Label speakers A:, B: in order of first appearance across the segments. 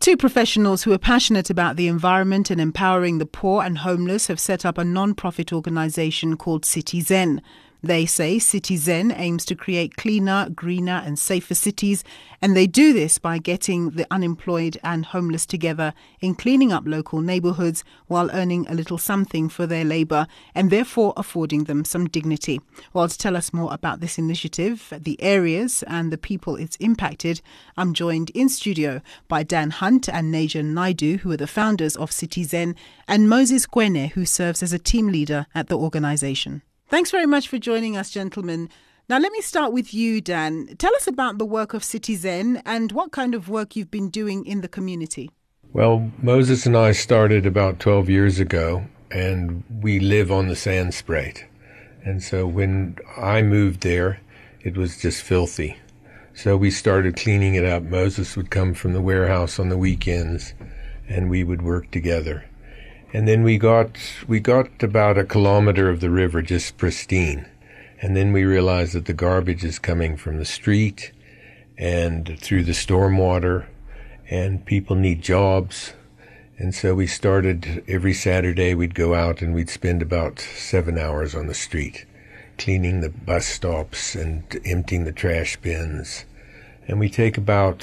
A: Two professionals who are passionate about the environment and empowering the poor and homeless have set up a non-profit organisation called Citizen. They say Citizen aims to create cleaner, greener and safer cities, and they do this by getting the unemployed and homeless together in cleaning up local neighbourhoods while earning a little something for their labour and therefore affording them some dignity. Well, to tell us more about this initiative, the areas and the people it's impacted, I'm joined in studio by Dan Hunt and Najan Naidu, who are the founders of Citizen, and Moses Kwene, who serves as a team leader at the organisation. Thanks very much for joining us, gentlemen. Now, let me start with you, Dan. Tell us about the work of Citizen and what kind of work you've been doing in the community.
B: Well, Moses and I started about 12 years ago, and we live on the Sandspruit. And so when I moved there, it was just filthy. So we started cleaning it up. Moses would come from the warehouse on the weekends, and we would work together. And then we got about a kilometer of the river just pristine. And then we realized that the garbage is coming from the street and through the stormwater, and people need jobs. And so we started every Saturday we'd go out and we'd spend about 7 hours on the street, cleaning the bus stops and emptying the trash bins. And we take about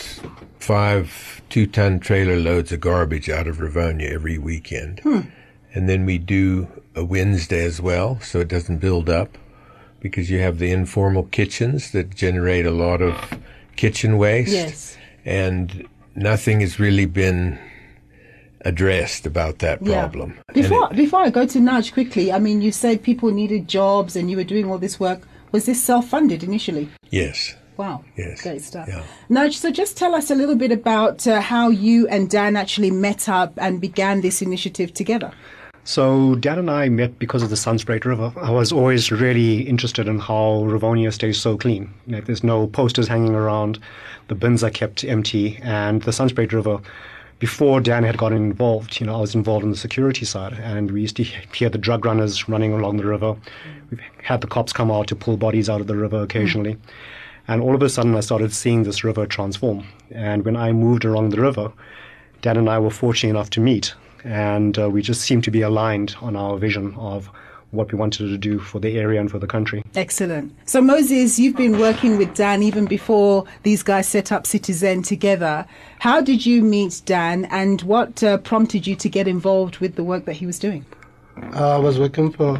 B: 5 2-ton trailer loads of garbage out of Rivonia every weekend. And then we do a Wednesday as well, so it doesn't build up, because you have the informal kitchens that generate a lot of kitchen waste.
A: Yes.
B: And nothing has really been addressed about that problem.
A: Before I go to Naj quickly, I mean, you said people needed jobs and you were doing all this work. Was this self-funded initially?
B: Yes.
A: Wow.
B: Yes.
A: Great stuff.
B: Yeah.
A: Naj, so just tell us a little bit about how you and Dan actually met up and began this initiative together.
C: So Dan and I met because of the Sandspruit River. I was always really interested in how Rivonia stays so clean. There's no posters hanging around, the bins are kept empty, and the Sandspruit River, before Dan had gotten involved, I was involved in the security side, and we used to hear the drug runners running along the river. We've had the cops come out to pull bodies out of the river occasionally. And all of a sudden, I started seeing this river transform. And when I moved along the river, Dan and I were fortunate enough to meet. And we just seemed to be aligned on our vision of what we wanted to do for the area and for the country.
A: Excellent. So, Moses, you've been working with Dan even before these guys set up Citizen together. How did you meet Dan, and what prompted you to get involved with the work that he was doing?
D: I was working for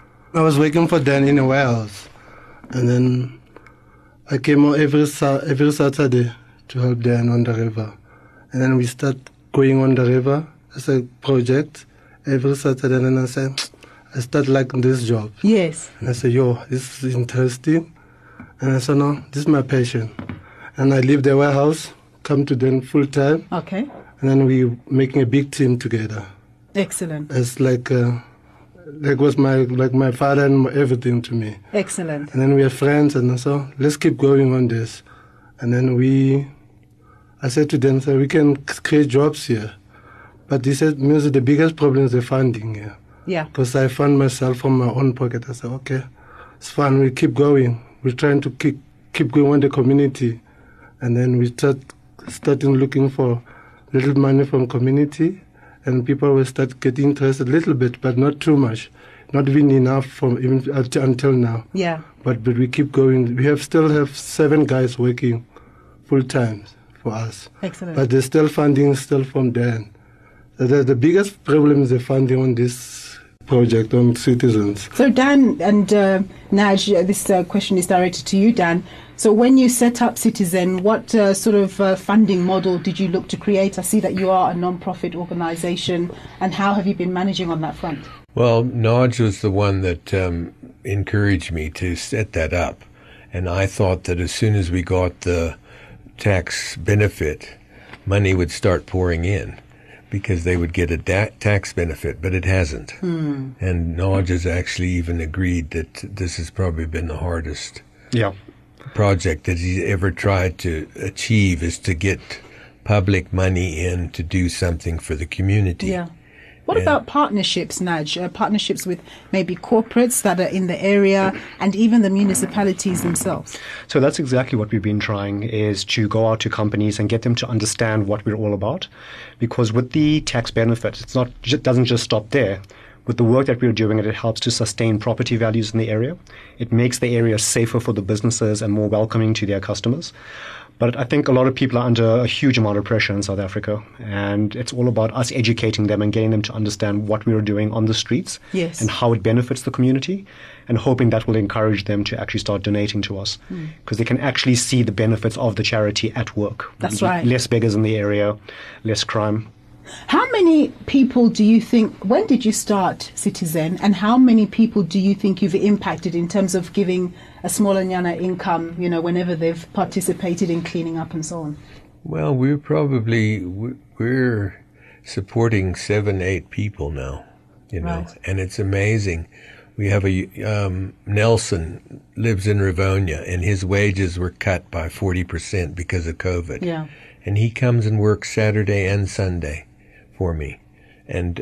D: Dan in a warehouse, and then I came on every Saturday to help Dan on the river. And then we start going on the river as a project every Saturday. And then I said, I start liking this job.
A: Yes.
D: And I said, this is interesting. And I said, no, this is my passion. And I leave the warehouse, come to Dan full time.
A: Okay.
D: And then we making a big team together.
A: Excellent.
D: It's like was my father and everything to me.
A: Excellent.
D: And then we are friends, and so let's keep going on this. And then I said to them, we can create jobs here. But he said, music, the biggest problem is the funding here.
A: Yeah.
D: Because I fund myself from my own pocket. I said, okay, it's fine, we keep going. We're trying to keep going on the community. And then we starting looking for little money from community. And people will start getting interested a little bit, but not too much. Not even enough until now.
A: Yeah.
D: But we keep going. We still have 7 guys working full time for us.
A: Excellent.
D: But the still funding is still from Dan. The biggest problem is the funding on this project on Citizens.
A: So Dan and Naj, this question is directed to you, Dan. So when you set up Citizen, what sort of funding model did you look to create? I see that you are a non-profit organisation, and how have you been managing on that front?
B: Well, Naj was the one that encouraged me to set that up. And I thought that as soon as we got the tax benefit, money would start pouring in, because they would get a tax benefit, but it hasn't. And Naj has actually even agreed that this has probably been the hardest project that he's ever tried to achieve, is to get public money in to do something for the community.
A: Yeah. What about partnerships, Naj? Partnerships with maybe corporates that are in the area and even the municipalities themselves?
C: So that's exactly what we've been trying, is to go out to companies and get them to understand what we're all about. Because with the tax benefit, it doesn't just stop there. With the work that we're doing, it helps to sustain property values in the area. It makes the area safer for the businesses and more welcoming to their customers. But I think a lot of people are under a huge amount of pressure in South Africa, and it's all about us educating them and getting them to understand what we are doing on the streets,
A: yes,
C: and how it benefits the community, and hoping that will encourage them to actually start donating to us, because they can actually see the benefits of the charity at work.
A: That's right.
C: Less beggars in the area, less crime.
A: How many people do you think, when did you start Citizen, and how many people do you think you've impacted in terms of giving a smaller Nyana income, whenever they've participated in cleaning up and so on?
B: Well, we're supporting 7-8 people now,
A: Right.
B: and it's amazing. We have Nelson lives in Rivonia, and his wages were cut by 40% because of COVID.
A: Yeah.
B: And he comes and works Saturday and Sunday for me. And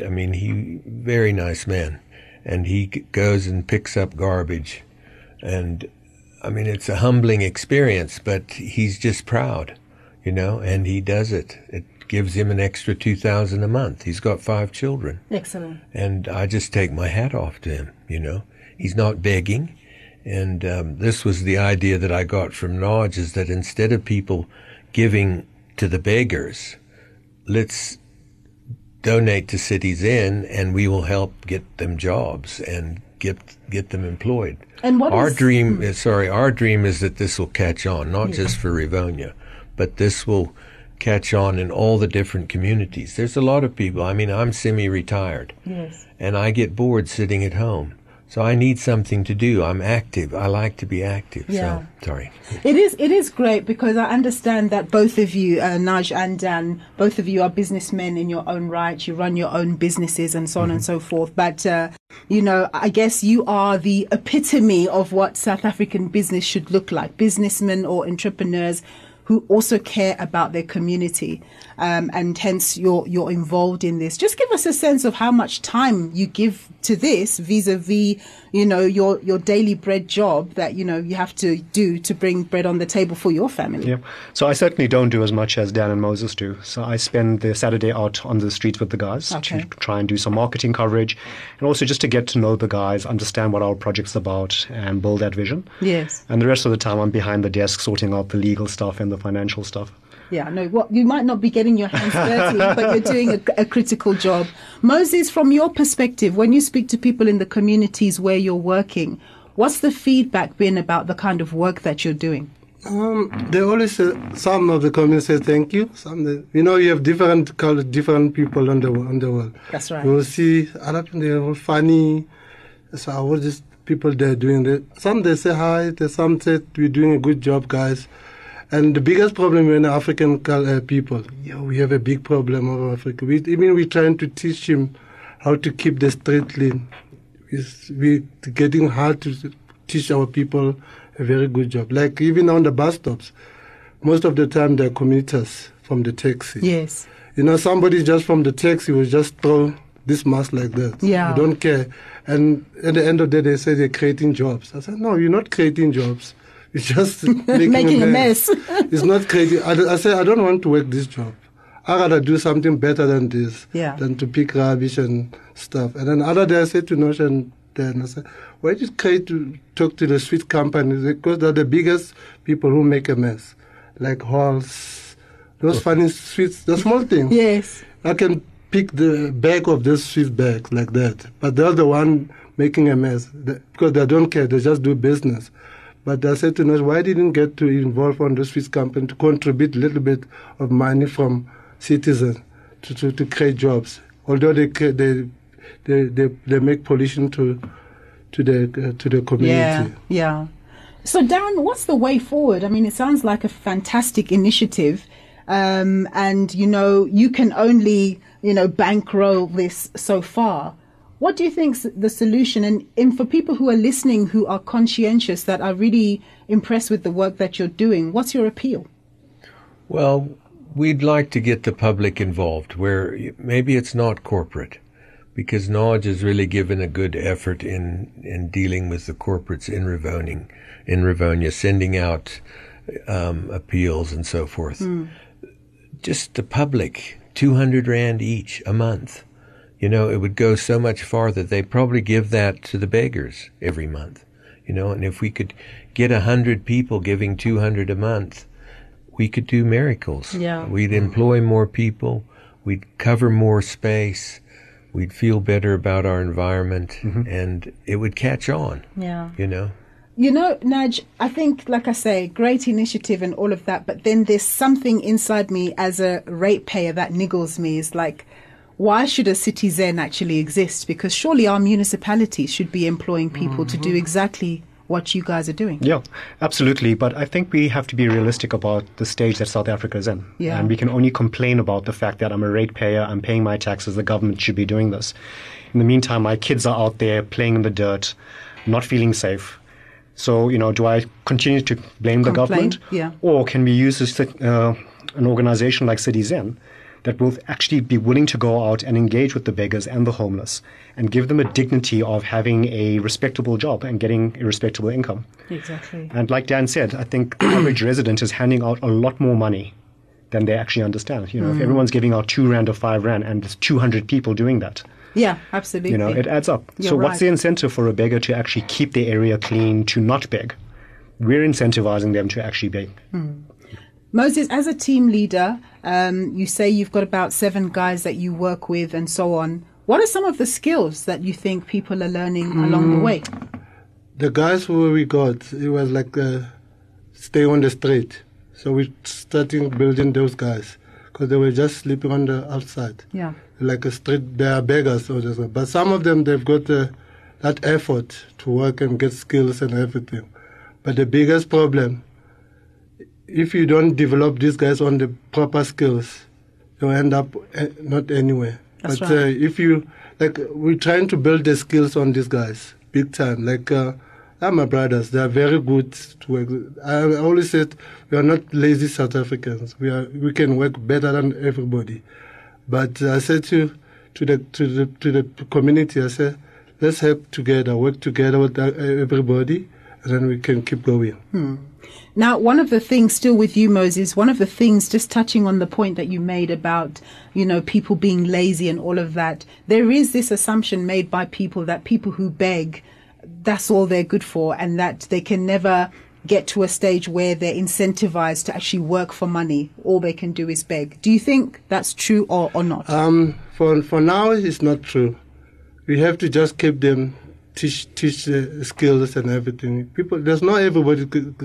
B: very nice man. And he goes and picks up garbage. And it's a humbling experience, but he's just proud, and he does it. It gives him an extra $2,000 a month. He's got 5 children.
A: Excellent.
B: And I just take my hat off to him, He's not begging. And this was the idea that I got from Naj, is that instead of people giving to the beggars, let's donate to Citizen, and we will help get them jobs and get them employed.
A: And
B: our dream is that this will catch on, not just for Rivonia, but this will catch on in all the different communities. There's a lot of people. I'm semi-retired,
A: yes,
B: and I get bored sitting at home. So I need something to do. I'm active. I like to be active.
A: Yeah.
B: So, sorry.
A: It is great, because I understand that both of you, Naj and Dan, both of you are businessmen in your own right. You run your own businesses and so on and so forth. But, I guess you are the epitome of what South African business should look like. Businessmen or entrepreneurs who also care about their community, and hence you're involved in this. Just give us a sense of how much time you give to this vis-a-vis, your daily bread job that, you have to do to bring bread on the table for your family.
C: Yeah. So I certainly don't do as much as Dan and Moses do. So I spend the Saturday out on the streets with the guys to try and do some marketing coverage, and also just to get to know the guys, understand what our project's about, and build that vision.
A: Yes.
C: And the rest of the time I'm behind the desk sorting out the legal stuff and the financial stuff.
A: Yeah, no, you might not be getting your hands dirty, but you're doing a critical job. Moses, from your perspective, when you speak to people in the communities where you're working, what's the feedback been about the kind of work that you're doing?
D: They always say, some of the communities say thank you. You have different people on the world.
A: That's right.
D: You will see Arab, they're all funny. So all these people, they're doing that. Some they say hi, some say we're doing a good job, guys. And the biggest problem in African people, we have a big problem over Africa. We're trying to teach him how to keep the street clean. We're getting hard to teach our people a very good job. Like even on the bus stops, most of the time they're commuters from the taxi.
A: Yes.
D: Somebody just from the taxi will just throw this mask like that.
A: Yeah.
D: They don't care. And at the end of the day, they say they're creating jobs. I said, no, you're not creating jobs. It's just making a mess. It's not creating. I say, I don't want to work this job. I rather do something better than this, than to pick rubbish and stuff. And then other day I said to Nosh and Dan, I said, why did you create to talk to the sweet companies? Because they're the biggest people who make a mess. Like halls, those funny sweets, the small things.
A: Yes.
D: I can pick the bag of this sweet bag like that. But they're the one making a mess. Because they don't care, they just do business. But I said to Nosh, why didn't you get to involve on the Swiss company to contribute a little bit of money from citizens to create jobs? Although they make pollution to the community.
A: Yeah. So Dan, what's the way forward? It sounds like a fantastic initiative, and you can only bankroll this so far. What do you think's the solution? And for people who are listening, who are conscientious, that are really impressed with the work that you're doing, what's your appeal?
B: Well, we'd like to get the public involved, where maybe it's not corporate, because Knowledge has really given a good effort in dealing with the corporates in Rivonia, sending out appeals and so forth. Just the public, 200 Rand each a month. It would go so much farther. They probably give that to the beggars every month. And if we could get 100 people giving 200 a month, we could do miracles.
A: Yeah.
B: We'd employ more people. We'd cover more space. We'd feel better about our environment, and it would catch on.
A: Yeah. Naj, I think, like I say, great initiative and all of that, but then there's something inside me as a ratepayer that niggles me. Is like, why should a Citizen actually exist? Because surely our municipalities should be employing people to do exactly what you guys are doing.
C: Yeah, absolutely. But I think we have to be realistic about the stage that South Africa is in.
A: Yeah.
C: And we can only complain about the fact that I'm a ratepayer, I'm paying my taxes, the government should be doing this. In the meantime, my kids are out there playing in the dirt, not feeling safe. So, do I continue to blame the government?
A: Yeah.
C: Or can we use this, an organization like Citizen that will actually be willing to go out and engage with the beggars and the homeless and give them a dignity of having a respectable job and getting a respectable income.
A: Exactly.
C: And like Dan said, I think the average resident is handing out a lot more money than they actually understand. If everyone's giving out 2 Rand or 5 Rand and there's 200 people doing that,
A: Yeah, absolutely.
C: it adds up.
A: You're
C: so
A: right.
C: what's the incentive for a beggar to actually keep their area clean, to not beg? We're incentivizing them to actually beg.
A: Moses, as a team leader, you say you've got about 7 guys that you work with and so on. What are some of the skills that you think people are learning along the way?
D: The guys who we got, it was like stay on the street. So we starting building those guys because they were just sleeping on the outside.
A: Yeah.
D: Like a street, they are beggars. But some of them, they've got that effort to work and get skills and everything. But the biggest problem, if you don't develop these guys on the proper skills, they'll end up not anywhere.
A: That's
D: but
A: right.
D: If you, we're trying to build the skills on these guys, big time. They're my brothers. They are very good to work. I always said we are not lazy South Africans. We can work better than everybody. But I said to the community, I said, let's help together, work together with everybody, and then we can keep going.
A: Now, one of the things, still with you, Moses, one of the things, just touching on the point that you made about, people being lazy and all of that, there is this assumption made by people that people who beg, that's all they're good for, and that they can never get to a stage where they're incentivized to actually work for money. All they can do is beg. Do you think that's true or not?
D: For now, it's not true. We have to just keep them, teach skills and everything. There's not everybody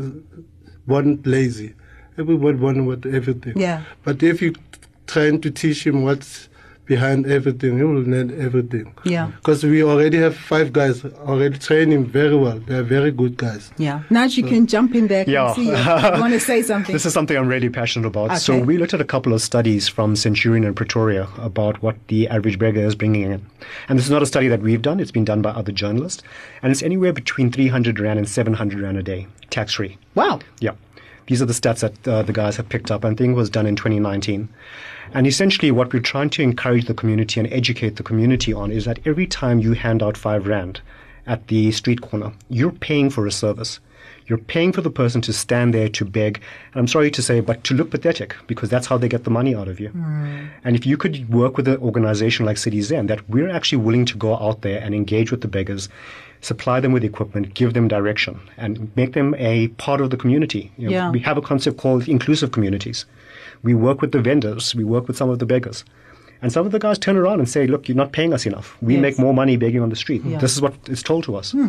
D: born lazy. Everybody born with everything.
A: Yeah.
D: But if you trying to teach him what's behind everything, he will learn everything.
A: Yeah.
D: Because we already have 5 guys already training very well. They're very good guys.
A: Yeah. Naj, you can jump in there.
C: Yeah.
A: You want to say something?
C: This is something I'm really passionate about.
A: Okay.
C: So we looked at a couple of studies from Centurion and Pretoria about what the average beggar is bringing in. And this is not a study that we've done. It's been done by other journalists. And it's anywhere between 300 Rand and 700 Rand a day, tax-free.
A: Wow.
C: Yeah. These are the stats that the guys have picked up. I think it was done in 2019. And essentially what we're trying to encourage the community and educate the community on is that every time you hand out 5 Rand at the street corner, you're paying for a service. You're paying for the person to stand there to beg, and I'm sorry to say, but to look pathetic, because that's how they get the money out of you. And if you could work with an organization like Citizen, that we're actually willing to go out there and engage with the beggars, supply them with equipment, give them direction, and make them a part of the community.
A: Yeah.
C: We have a concept called inclusive communities. We work with the vendors, we work with some of the beggars. And some of the guys turn around and say, look, you're not paying us enough. We
A: Yes.
C: make more money begging on the street.
A: Yeah.
C: This is what is told to us.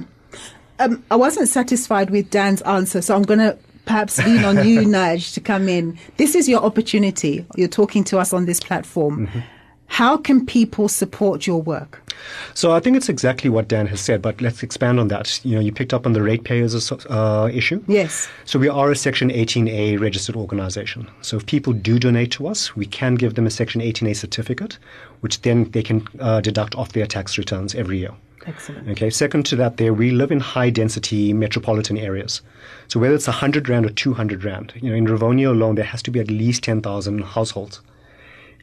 A: I wasn't satisfied with Dan's answer, so I'm going to perhaps lean on you, Naj, to come in. This is your opportunity. You're talking to us on this platform. How can people support your work?
C: So I think it's exactly what Dan has said, but let's expand on that. You picked up on the ratepayers issue.
A: Yes.
C: So we are a Section 18A registered organization. So if people do donate to us, we can give them a Section 18A certificate, which then they can deduct off their tax returns every year.
A: Excellent.
C: Okay. Second to that, we live in high density metropolitan areas. So whether it's 100 Rand or 200 Rand, in Rivonia alone, there has to be at least 10,000 households.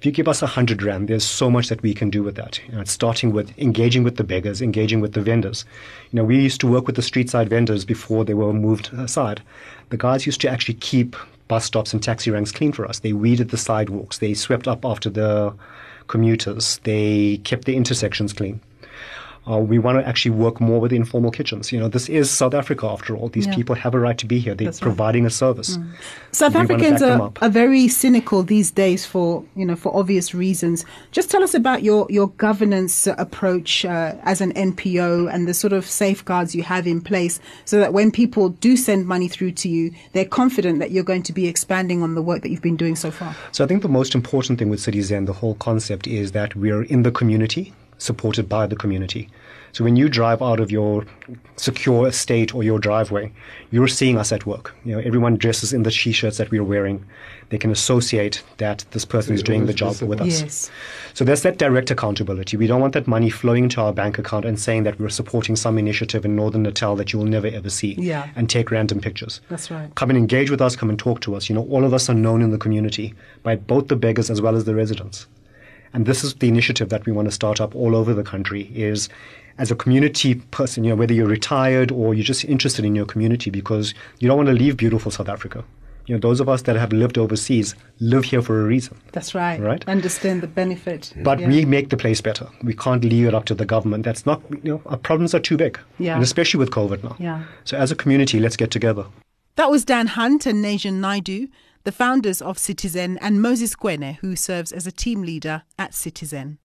C: If you give us 100 rand, there's so much that we can do with that. It's starting with engaging with the beggars, engaging with the vendors. We used to work with the street side vendors before they were moved aside. The guys used to actually keep bus stops and taxi ranks clean for us. They weeded the sidewalks. They swept up after the commuters. They kept the intersections clean. We want to actually work more with informal kitchens. This is South Africa after all. These people have a right to be here. They're providing a service.
A: South Africans are very cynical these days for obvious reasons. Just tell us about your governance approach as an NPO and the sort of safeguards you have in place so that when people do send money through to you, they're confident that you're going to be expanding on the work that you've been doing so far.
C: So I think the most important thing with Citizen, the whole concept, is that we're in the community, supported by the community. So when you drive out of your secure estate or your driveway, you're seeing us at work. Everyone dresses in the T-shirts that we're wearing. They can associate that this person is doing the job with us.
A: Yes.
C: So there's that direct accountability. We don't want that money flowing into our bank account and saying that we're supporting some initiative in Northern Natal that you will never ever see and take random pictures.
A: That's right.
C: Come and engage with us, come and talk to us. All of us are known in the community by both the beggars as well as the residents. And this is the initiative that we want to start up all over the country, is as a community person, whether you're retired or you're just interested in your community because you don't want to leave beautiful South Africa. Those of us that have lived overseas live here for a reason.
A: That's right.
C: Right?
A: Understand the benefit.
C: But we make the place better. We can't leave it up to the government. That's not, our problems are too big.
A: Yeah.
C: And especially with COVID now.
A: Yeah.
C: So as a community, let's get together.
A: That was Dan Hunt and Najan Naidu, the founders of Citizen, and Moses Kwene, who serves as a team leader at Citizen.